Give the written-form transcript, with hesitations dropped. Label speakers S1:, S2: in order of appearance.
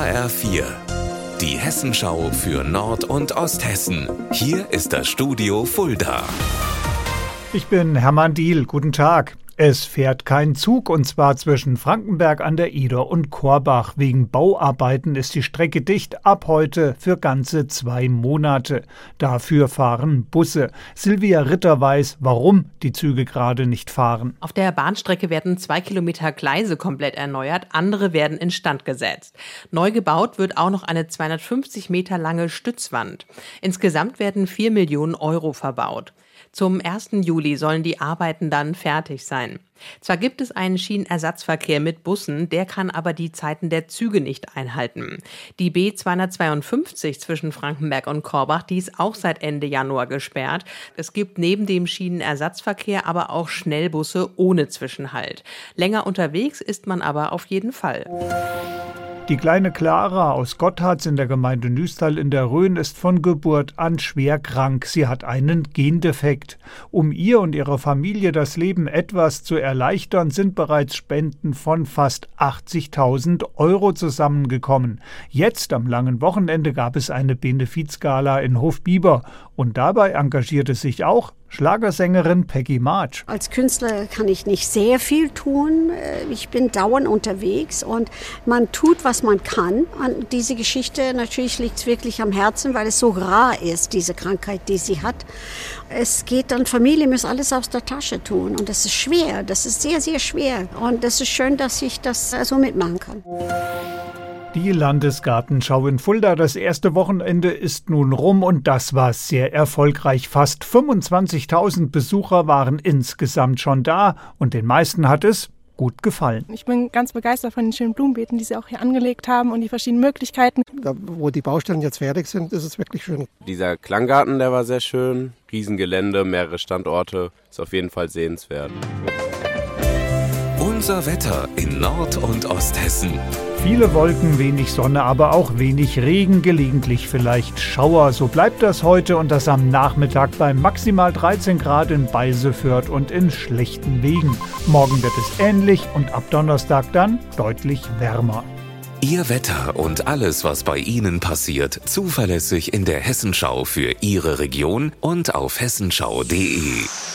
S1: HR4, die Hessenschau für Nord- und Osthessen. Hier ist das Studio Fulda.
S2: Ich bin Hermann Diehl, guten Tag. Es fährt kein Zug, und zwar zwischen Frankenberg an der Idar und Korbach. Wegen Bauarbeiten ist die Strecke dicht, ab heute für ganze 2 Monate. Dafür fahren Busse. Silvia Ritter weiß, warum die Züge gerade nicht fahren.
S3: Auf der Bahnstrecke werden 2 Kilometer Gleise komplett erneuert, andere werden instand gesetzt. Neu gebaut wird auch noch eine 250 Meter lange Stützwand. Insgesamt werden 4 Millionen Euro verbaut. Zum 1. Juli sollen die Arbeiten dann fertig sein. Zwar gibt es einen Schienenersatzverkehr mit Bussen, der kann aber die Zeiten der Züge nicht einhalten. Die B252 zwischen Frankenberg und Korbach, die ist auch seit Ende Januar gesperrt. Es gibt neben dem Schienenersatzverkehr aber auch Schnellbusse ohne Zwischenhalt. Länger unterwegs ist man aber auf jeden Fall.
S2: Die kleine Clara aus Gottharz in der Gemeinde Nüstal in der Rhön ist von Geburt an schwer krank. Sie hat einen Gendefekt. Um ihr und ihrer Familie das Leben etwas zu erleichtern, sind bereits Spenden von fast 80.000 Euro zusammengekommen. Jetzt am langen Wochenende gab es eine Benefizgala in Hofbieber. Und dabei engagierte sich auch Schlagersängerin Peggy March.
S4: Als Künstler kann ich nicht sehr viel tun. Ich bin dauernd unterwegs und man tut, was man kann. Und diese Geschichte, natürlich liegt es wirklich am Herzen, weil es so rar ist, diese Krankheit, die sie hat. Es geht dann, Familie muss alles aus der Tasche tun und das ist schwer, das ist sehr, sehr schwer. Und es ist schön, dass ich das so mitmachen kann.
S2: Die Landesgartenschau in Fulda, das erste Wochenende ist nun rum und das war sehr erfolgreich. Fast 25.000 Besucher waren insgesamt schon da und den meisten hat es gut gefallen.
S5: Ich bin ganz begeistert von den schönen Blumenbeeten, die sie auch hier angelegt haben und die verschiedenen Möglichkeiten.
S6: Da, wo die Baustellen jetzt fertig sind, ist es wirklich schön.
S7: Dieser Klanggarten, der war sehr schön. Riesengelände, mehrere Standorte, ist auf jeden Fall sehenswert.
S1: Unser Wetter in Nord- und Osthessen.
S2: Viele Wolken, wenig Sonne, aber auch wenig Regen, gelegentlich vielleicht Schauer. So bleibt das heute und das am Nachmittag bei maximal 13 Grad in Beisefürth und in Schlechtenwegen. Morgen wird es ähnlich und ab Donnerstag dann deutlich wärmer.
S1: Ihr Wetter und alles, was bei Ihnen passiert, zuverlässig in der Hessenschau für Ihre Region und auf hessenschau.de.